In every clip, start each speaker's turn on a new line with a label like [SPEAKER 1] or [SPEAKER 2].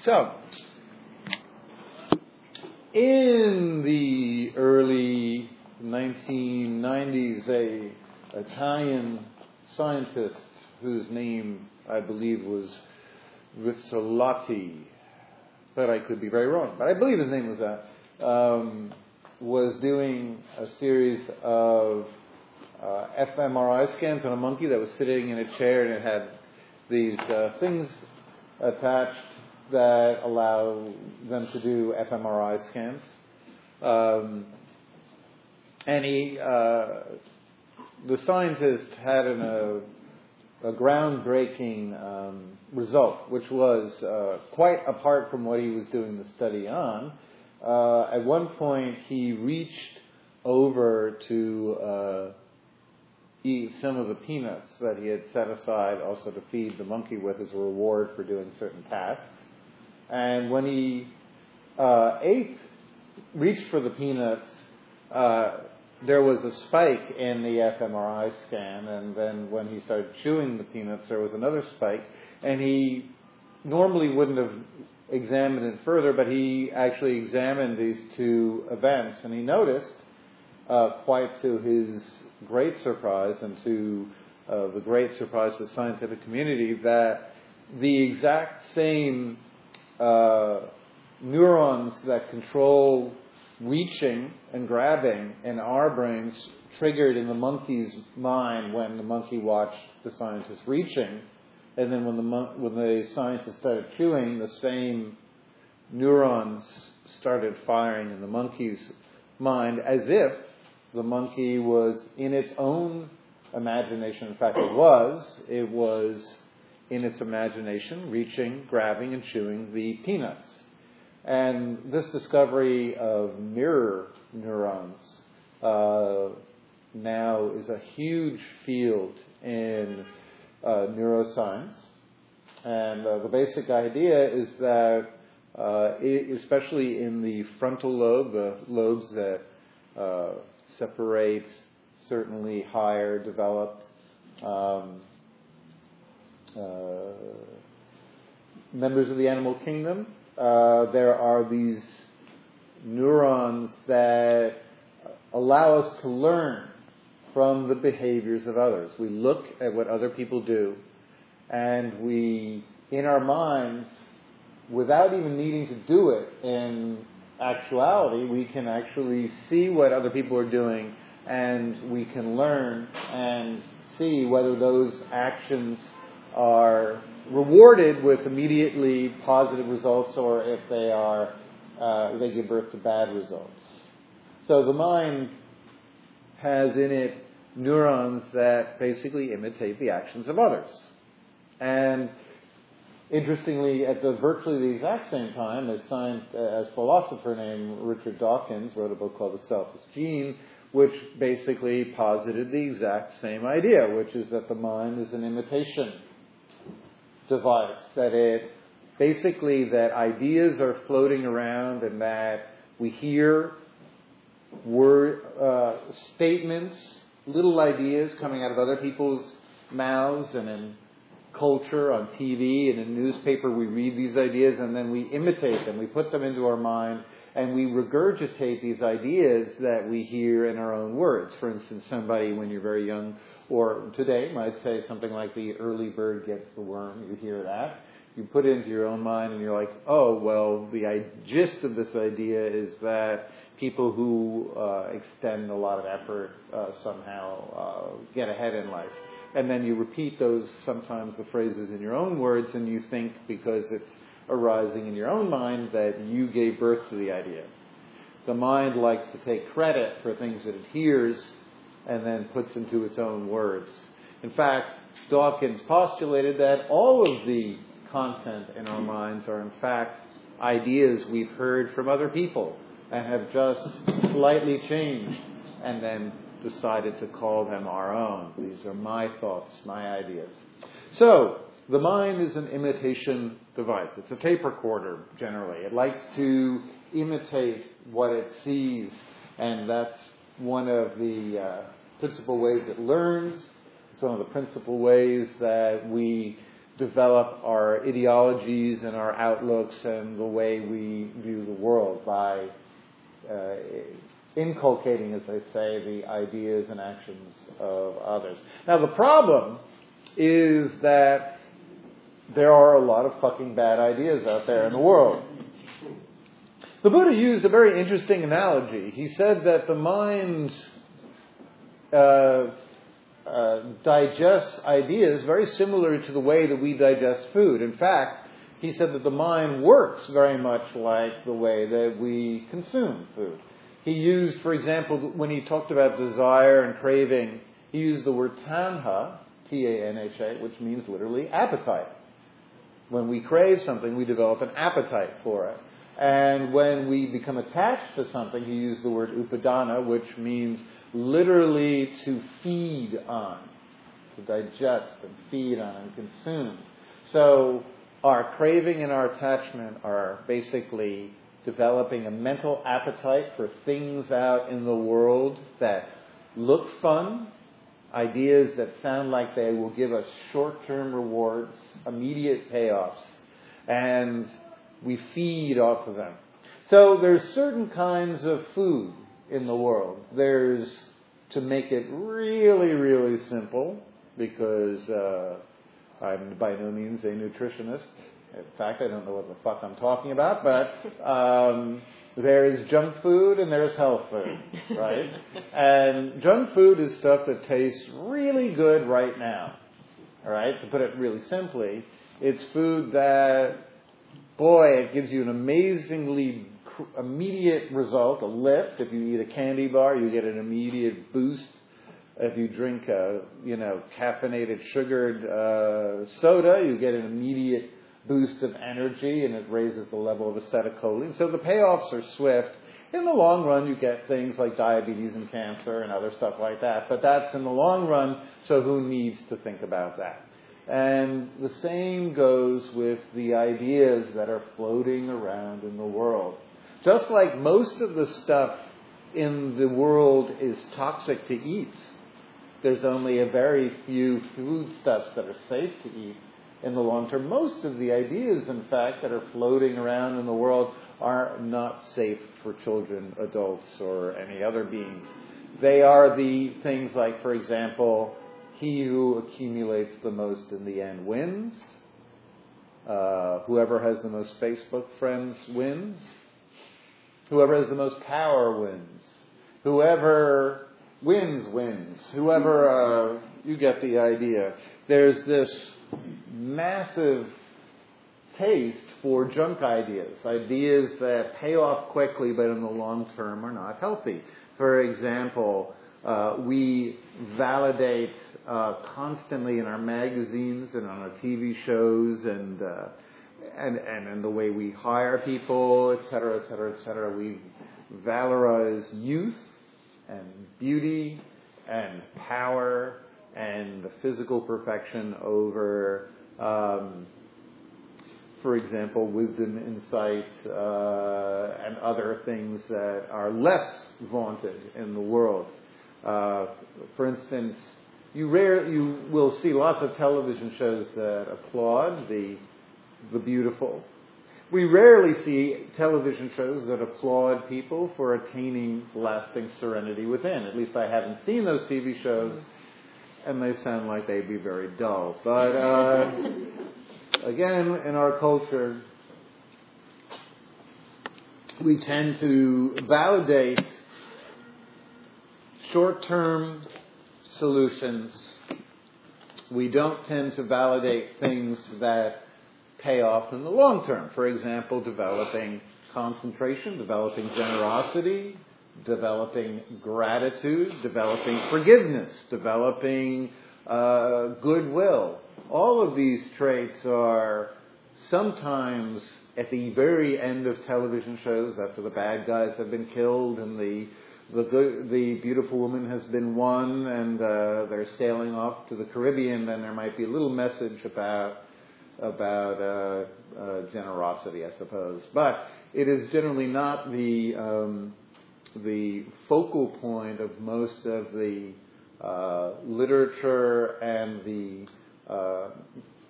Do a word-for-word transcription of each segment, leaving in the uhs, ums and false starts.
[SPEAKER 1] So, in the early nineteen nineties, a Italian scientist whose name I believe was Rizzolatti, but I could be very wrong, but I believe his name was that, um, was doing a series of uh, fMRI scans on a monkey that was sitting in a chair, and it had these uh, things attached that allow them to do fMRI scans. Um, and he, uh, the scientist had an, a, a groundbreaking um, result, which was uh, quite apart from what he was doing the study on. Uh, at one point, he reached over to uh, eat some of the peanuts that he had set aside also to feed the monkey with as a reward for doing certain tasks. And when he uh, ate, reached for the peanuts, uh, there was a spike in the fMRI scan, and then when he started chewing the peanuts, there was another spike, and he normally wouldn't have examined it further, but he actually examined these two events, and he noticed, uh, quite to his great surprise and to uh, the great surprise of the scientific community, that the exact same uh, neurons that control reaching and grabbing in our brains triggered in the monkey's mind when the monkey watched the scientist reaching, and then when the mon- when the scientist started chewing, the same neurons started firing in the monkey's mind, as if the monkey was in its own imagination. In fact, it was. It was in its imagination reaching, grabbing, and chewing the peanuts. And this discovery of mirror neurons uh, now is a huge field in uh, neuroscience. And uh, the basic idea is that, uh, it, especially in the frontal lobe, the lobes that uh, separate certainly higher developed um, uh, members of the animal kingdom, Uh, there are these neurons that allow us to learn from the behaviors of others. We look at what other people do, and we, in our minds, without even needing to do it in actuality, we can actually see what other people are doing, and we can learn and see whether those actions are rewarded with immediately positive results, or if they are uh, they give birth to bad results. So the mind has in it neurons that basically imitate the actions of others. And interestingly, at the virtually the exact same time, a science, a philosopher named Richard Dawkins wrote a book called The Selfish Gene, which basically posited the exact same idea, which is that the mind is an imitation device, that it basically that ideas are floating around, and that we hear word uh, statements, little ideas coming out of other people's mouths, and in culture, on T V, and in newspaper, we read these ideas, and then we imitate them. We put them into our mind, and we regurgitate these ideas that we hear in our own words. For instance, somebody, when you're very young, or today, might say something like, the early bird gets the worm. You hear that. You put it into your own mind, and you're like, oh, well, the gist of this idea is that people who uh, extend a lot of effort uh, somehow uh, get ahead in life. And then you repeat those, sometimes the phrases in your own words, and you think, because it's arising in your own mind, that you gave birth to the idea. The mind likes to take credit for things that it hears and then puts into its own words. In fact, Dawkins postulated that all of the content in our minds are in fact ideas we've heard from other people and have just slightly changed and then decided to call them our own. These are my thoughts, my ideas. So, the mind is an imitation device. It's a tape recorder, generally. It likes to imitate what it sees, and that's one of the uh, principal ways it learns. It's one of the principal ways that we develop our ideologies and our outlooks and the way we view the world by uh, inculcating, as I say, the ideas and actions of others. Now, the problem is that there are a lot of fucking bad ideas out there in the world. The Buddha used a very interesting analogy. He said that the mind uh, uh, digests ideas very similar to the way that we digest food. In fact, he said that the mind works very much like the way that we consume food. He used, for example, when he talked about desire and craving, he used the word tanha, T A N H A, which means literally appetite. When we crave something, we develop an appetite for it. And when we become attached to something, he used the word upadana, which means literally to feed on, to digest and feed on and consume. So our craving and our attachment are basically developing a mental appetite for things out in the world that look fun, ideas that sound like they will give us short-term rewards, immediate payoffs, and we feed off of them. So there's certain kinds of food in the world. There's, to make it really, really simple, because uh, I'm by no means a nutritionist. In fact, I don't know what the fuck I'm talking about, but um, there is junk food and there's health food, right? And junk food is stuff that tastes really good right now, all right? To put it really simply, it's food that, boy, it gives you an amazingly cr- immediate result, a lift. If you eat a candy bar, you get an immediate boost. If you drink a, you know, caffeinated, sugared uh, soda, you get an immediate boost of energy, and it raises the level of acetylcholine. So the payoffs are swift. In the long run, you get things like diabetes and cancer and other stuff like that. But that's in the long run, so who needs to think about that? And the same goes with the ideas that are floating around in the world. Just like most of the stuff in the world is toxic to eat, there's only a very few foodstuffs that are safe to eat in the long term. Most of the ideas, in fact, that are floating around in the world are not safe for children, adults, or any other beings. They are the things like, for example, he who accumulates the most in the end wins. Uh, whoever has the most Facebook friends wins. Whoever has the most power wins. Whoever wins, wins. Whoever, uh, you get the idea. There's this massive taste for junk ideas. Ideas that pay off quickly, but in the long term are not healthy. For example, uh, we validate uh, constantly in our magazines and on our T V shows and uh, and and in the way we hire people, et cetera, et cetera, et cetera. We valorize youth and beauty and power and the physical perfection over, um, for example, wisdom, insight, uh, and other things that are less vaunted in the world. Uh, for instance, you rare you will see lots of television shows that applaud the the beautiful. We rarely see television shows that applaud people for attaining lasting serenity within. At least I haven't seen those T V shows, and they sound like they'd be very dull. But uh, again, in our culture, we tend to validate short-term solutions. We don't tend to validate things that pay off in the long term. For example, developing concentration, developing generosity, developing gratitude, developing forgiveness, developing uh, goodwill. All of these traits are sometimes at the very end of television shows, after the bad guys have been killed and the the, good, the beautiful woman has been won and uh, they're sailing off to the Caribbean, then there might be a little message about about uh, uh, generosity, I suppose. But it is generally not the um, the focal point of most of the uh, literature and the uh,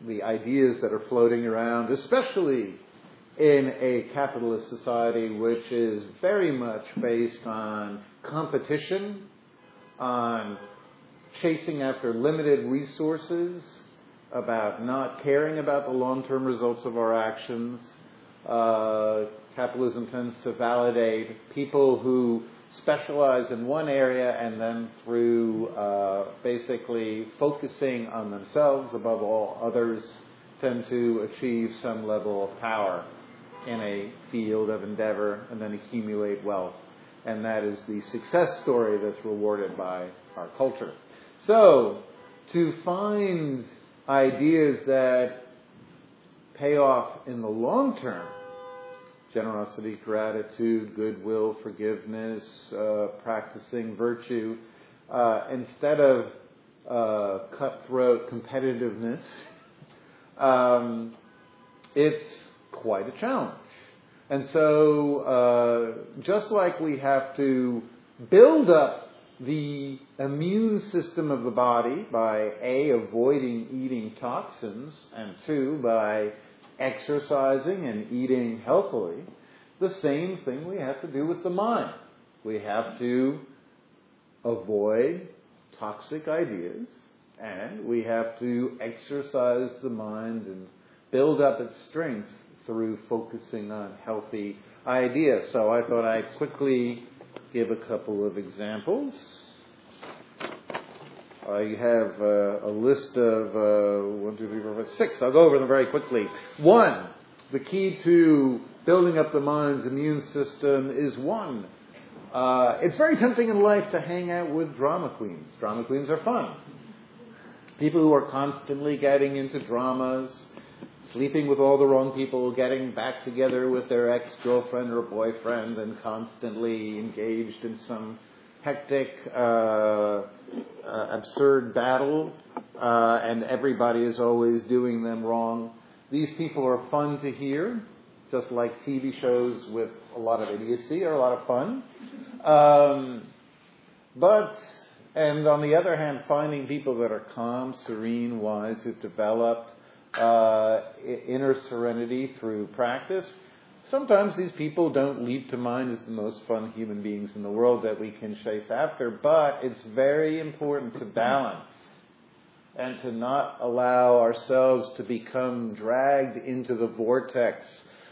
[SPEAKER 1] the ideas that are floating around, especially in a capitalist society which is very much based on competition, on chasing after limited resources, about not caring about the long-term results of our actions. Uh, capitalism tends to validate people who specialize in one area and then through uh, basically focusing on themselves above all others tend to achieve some level of power in a field of endeavor and then accumulate wealth. And that is the success story that's rewarded by our culture. So, to find ideas that pay off in the long term, generosity, gratitude, goodwill, forgiveness, uh, practicing virtue, uh, instead of uh, cutthroat competitiveness, um, it's quite a challenge. And so, uh, just like we have to build up the immune system of the body by A, avoiding eating toxins, and two, by exercising and eating healthily, the same thing we have to do with the mind. We have to avoid toxic ideas, and we have to exercise the mind and build up its strength through focusing on healthy ideas. So I thought I'd quickly give a couple of examples. I have uh, a list of uh, one, two, three, four, five, six. I'll go over them very quickly. One, the key to building up the mind's immune system is one. Uh, it's very tempting in life to hang out with drama queens. Drama queens are fun. People who are constantly getting into dramas, sleeping with all the wrong people, getting back together with their ex-girlfriend or boyfriend, and constantly engaged in some hectic, uh, uh, absurd battle, uh, and everybody is always doing them wrong. These people are fun to hear, just like T V shows with a lot of idiocy are a lot of fun. Um, but, and on the other hand, finding people that are calm, serene, wise, who've developed Uh, inner serenity through practice. Sometimes these people don't leap to mind as the most fun human beings in the world that we can chase after, but it's very important to balance and to not allow ourselves to become dragged into the vortex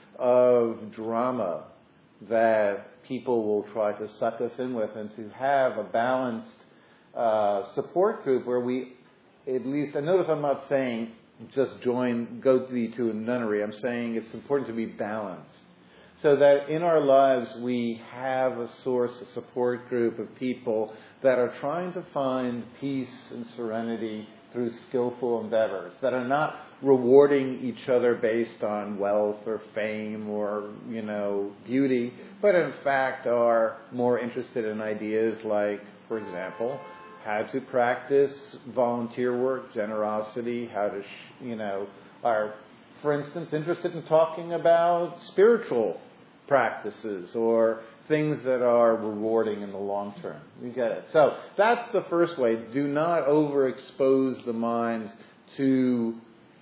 [SPEAKER 1] of drama that people will try to suck us in with, and to have a balanced uh, support group where we, at least, and notice I'm not saying just join, go to a nunnery. I'm saying it's important to be balanced, so that in our lives we have a source, a support group of people that are trying to find peace and serenity through skillful endeavors, that are not rewarding each other based on wealth or fame or, you know, beauty, but in fact are more interested in ideas like, for example, how to practice volunteer work, generosity, how to, you know, are, for instance, interested in talking about spiritual practices or things that are rewarding in the long term. You get it? So that's the first way. Do not overexpose the mind to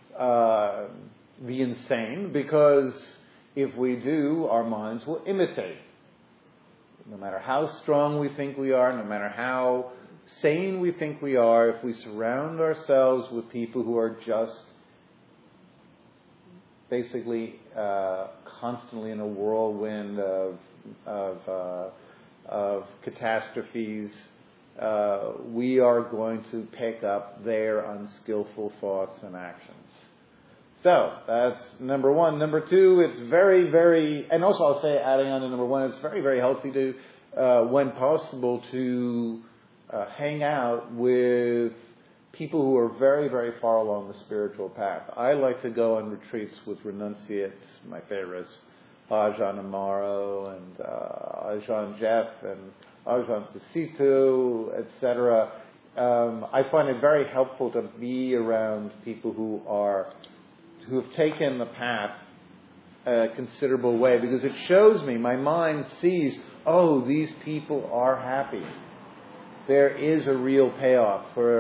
[SPEAKER 1] uh, the insane, because if we do, our minds will imitate. No matter how strong we think we are, no matter how sane we think we are, if we surround ourselves with people who are just basically uh, constantly in a whirlwind of of, uh, of catastrophes, uh, we are going to pick up their unskillful thoughts and actions. So that's number one. Number two, it's very, very, and also I'll say, adding on to number one, it's very, very healthy to, uh, when possible, to Uh, hang out with people who are very, very far along the spiritual path. I like to go on retreats with renunciates, my favorites, Ajahn Amaro and uh, Ajahn Jeff and Ajahn Susitu, et cetera. Um, I find it very helpful to be around people who are who have taken the path a considerable way, because it shows me, my mind sees, oh, these people are happy. There is a real payoff for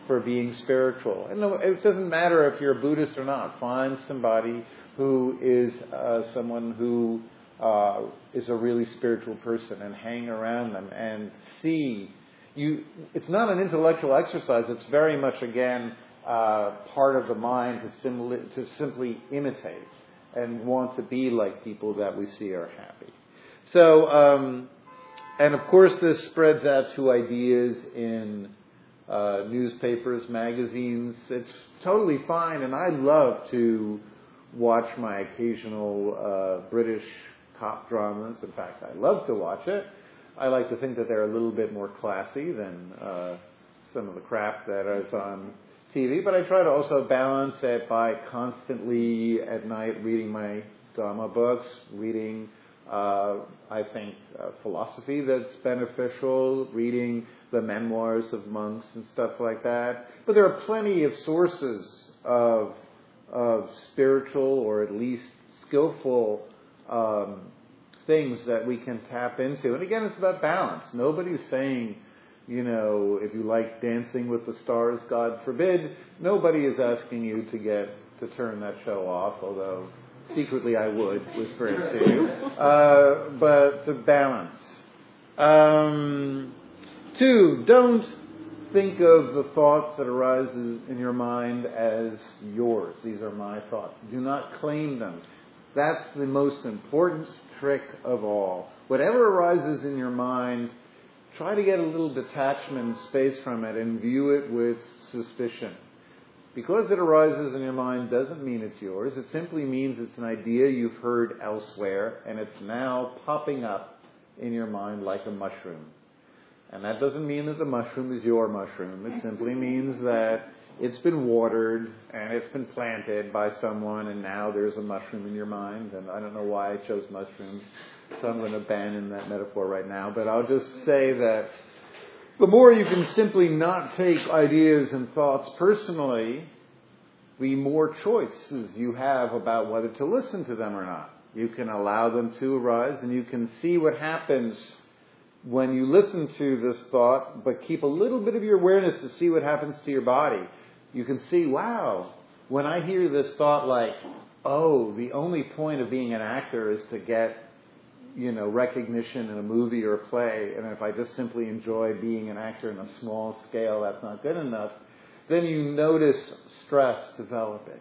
[SPEAKER 1] for being spiritual. And it doesn't matter if you're a Buddhist or not. Find somebody who is uh, someone who uh, is a really spiritual person and hang around them and see. You. It's not an intellectual exercise. It's very much, again, uh, part of the mind to, sim- to simply imitate and want to be like people that we see are happy. So, um, and of course this spreads out to ideas in uh, newspapers, magazines. It's totally fine, and I love to watch my occasional uh, British cop dramas. In fact, I love to watch it. I like to think that they're a little bit more classy than uh, some of the crap that is on T V, but I try to also balance it by constantly at night reading my Dharma books, reading, uh, I think, uh, philosophy that's beneficial, reading the memoirs of monks and stuff like that. But there are plenty of sources of, of spiritual or at least skillful um, things that we can tap into. And again, it's about balance. Nobody's saying, you know, if you like Dancing with the Stars, God forbid. Nobody is asking you to get to turn that show off, although secretly I would whisper it to you. Uh, but to balance. Um, two, don't think of the thoughts that arises in your mind as yours. These are my thoughts. Do not claim them. That's the most important trick of all. Whatever arises in your mind, try to get a little detachment and space from it and view it with suspicion. Because it arises in your mind doesn't mean it's yours. It simply means it's an idea you've heard elsewhere, and it's now popping up in your mind like a mushroom. And that doesn't mean that the mushroom is your mushroom. It simply means that it's been watered and it's been planted by someone, and now there's a mushroom in your mind. And I don't know why I chose mushrooms, so I'm going to abandon that metaphor right now. But I'll just say that the more you can simply not take ideas and thoughts personally, the more choices you have about whether to listen to them or not. You can allow them to arise, and you can see what happens when you listen to this thought, but keep a little bit of your awareness to see what happens to your body. You can see, wow, when I hear this thought like, oh, the only point of being an actor is to get, you know, recognition in a movie or a play, and if I just simply enjoy being an actor in a small scale, that's not good enough, then you notice stress developing.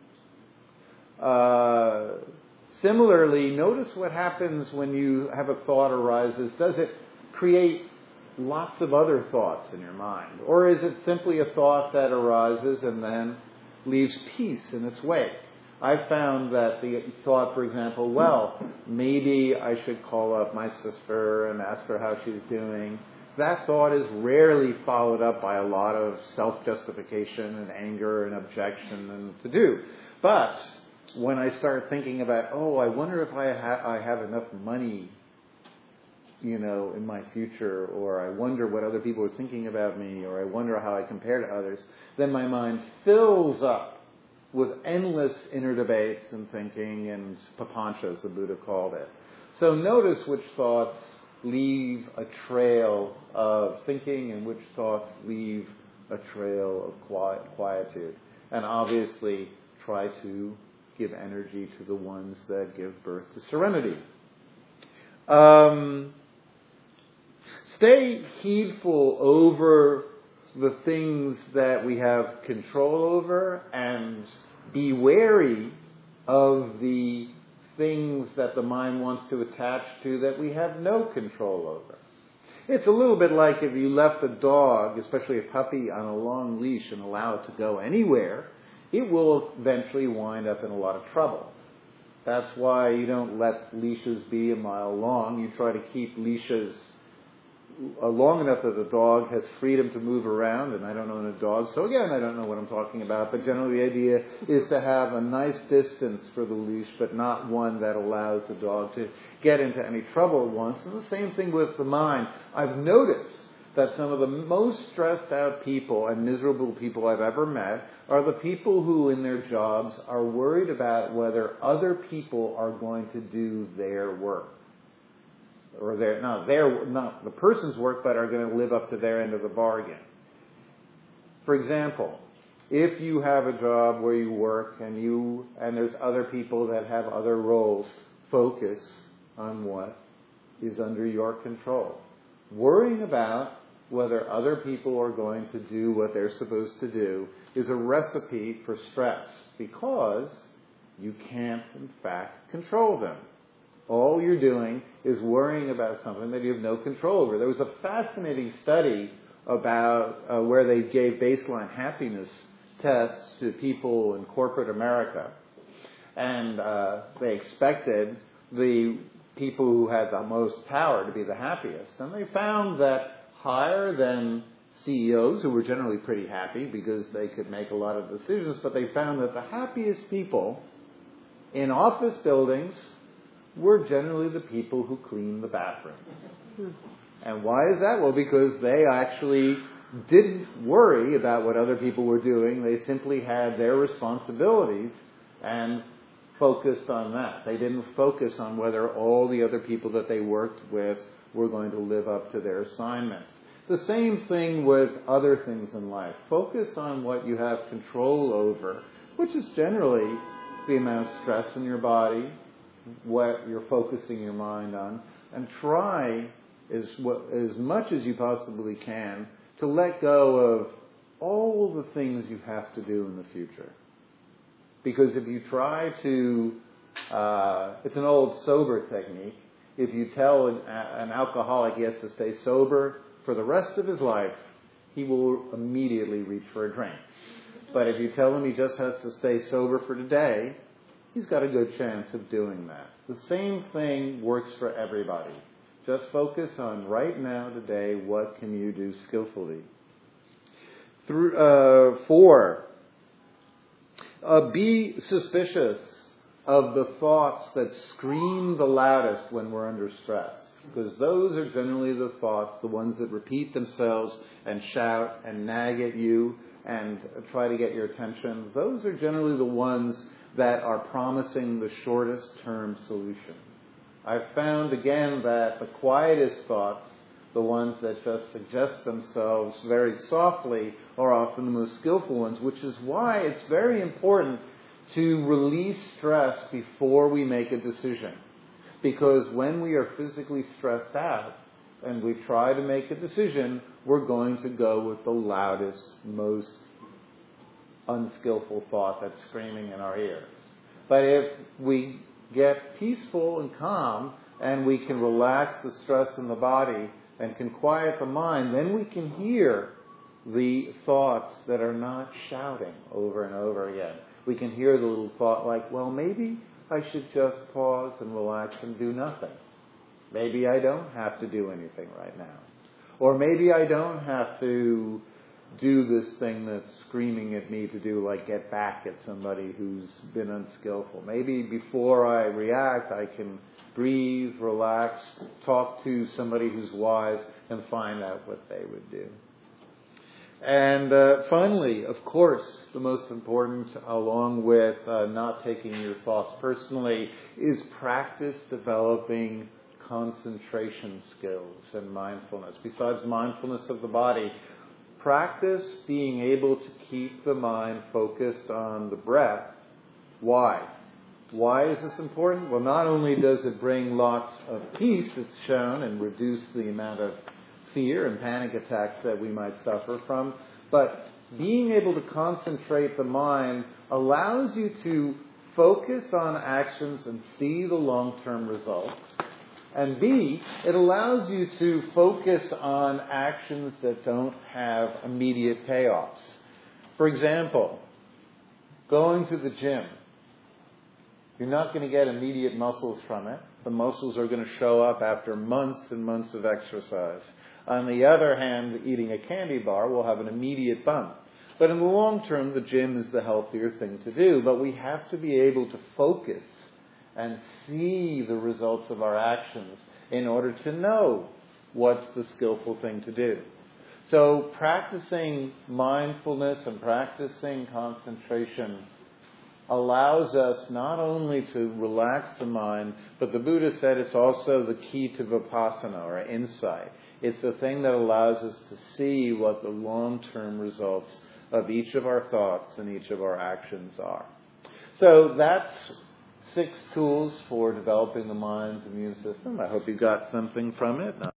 [SPEAKER 1] Uh, similarly, notice what happens when you have a thought arises. Does it create lots of other thoughts in your mind? Or is it simply a thought that arises and then leaves peace in its wake? I've found that the thought, for example, well, maybe I should call up my sister and ask her how she's doing. That thought is rarely followed up by a lot of self-justification and anger and objection and to-do. But when I start thinking about, oh, I wonder if I, ha- I have enough money, you know, in my future, or I wonder what other people are thinking about me, or I wonder how I compare to others, then my mind fills up with endless inner debates and thinking and papancha, as the Buddha called it. So notice which thoughts leave a trail of thinking and which thoughts leave a trail of quiet, quietude. And obviously try to give energy to the ones that give birth to serenity. Um, stay heedful over the things that we have control over, and be wary of the things that the mind wants to attach to that we have no control over. It's a little bit like if you left a dog, especially a puppy, on a long leash and allow it to go anywhere, it will eventually wind up in a lot of trouble. That's why you don't let leashes be a mile long. You try to keep leashes long enough that the dog has freedom to move around, and I don't own a dog, so again, I don't know what I'm talking about, but generally the idea is to have a nice distance for the leash, but not one that allows the dog to get into any trouble at once. And the same thing with the mind. I've noticed that some of the most stressed out people and miserable people I've ever met are the people who in their jobs are worried about whether other people are going to do their work. Or their, not their, not the person's work, but are going to live up to their end of the bargain. For example, if you have a job where you work and you and there's other people that have other roles, focus on what is under your control. Worrying about whether other people are going to do what they're supposed to do is a recipe for stress because you can't, in fact, control them. All you're doing is worrying about something that you have no control over. There was a fascinating study about uh, where they gave baseline happiness tests to people in corporate America. And uh, they expected the people who had the most power to be the happiest. And they found that higher than C E Os, who were generally pretty happy because they could make a lot of decisions, but they found that the happiest people in office buildings were generally the people who cleaned the bathrooms. And why is that? Well, because they actually didn't worry about what other people were doing. They simply had their responsibilities and focused on that. They didn't focus on whether all the other people that they worked with were going to live up to their assignments. The same thing with other things in life. Focus on what you have control over, which is generally the amount of stress in your body, what you're focusing your mind on, and try as, as much as you possibly can to let go of all the things you have to do in the future. Because if you try to, uh, it's an old sober technique, if you tell an, an alcoholic he has to stay sober for the rest of his life, he will immediately reach for a drink. But if you tell him he just has to stay sober for today, he's got a good chance of doing that. The same thing works for everybody. Just focus on right now, today, what can you do skillfully. Through, uh, four, uh, be suspicious of the thoughts that scream the loudest when we're under stress. Because those are generally the thoughts, the ones that repeat themselves and shout and nag at you and try to get your attention. Those are generally the ones that are promising the shortest term solution. I've found again that the quietest thoughts, the ones that just suggest themselves very softly, are often the most skillful ones, which is why it's very important to release stress before we make a decision. Because when we are physically stressed out and we try to make a decision, we're going to go with the loudest, most unskillful thought that's screaming in our ears. But if we get peaceful and calm and we can relax the stress in the body and can quiet the mind, then we can hear the thoughts that are not shouting over and over again. We can hear the little thought like, well, maybe I should just pause and relax and do nothing. Maybe I don't have to do anything right now. Or maybe I don't have to do this thing that's screaming at me to do, like get back at somebody who's been unskillful. Maybe before I react, I can breathe, relax, talk to somebody who's wise, and find out what they would do. And uh, finally, of course, the most important, along with uh, not taking your thoughts personally, is practice developing concentration skills and mindfulness. Besides mindfulness of the body, practice being able to keep the mind focused on the breath. Why? Why is this important? Well, not only does it bring lots of peace, it's shown, and reduce the amount of fear and panic attacks that we might suffer from, but being able to concentrate the mind allows you to focus on actions and see the long-term results. And B, it allows you to focus on actions that don't have immediate payoffs. For example, going to the gym. You're not going to get immediate muscles from it. The muscles are going to show up after months and months of exercise. On the other hand, eating a candy bar will have an immediate bump. But in the long term, the gym is the healthier thing to do. But we have to be able to focus and see the results of our actions in order to know what's the skillful thing to do. So practicing mindfulness and practicing concentration allows us not only to relax the mind, but the Buddha said it's also the key to vipassana, or insight. It's the thing that allows us to see what the long-term results of each of our thoughts and each of our actions are. So that's six tools for developing the mind's immune system. I hope you got something from it.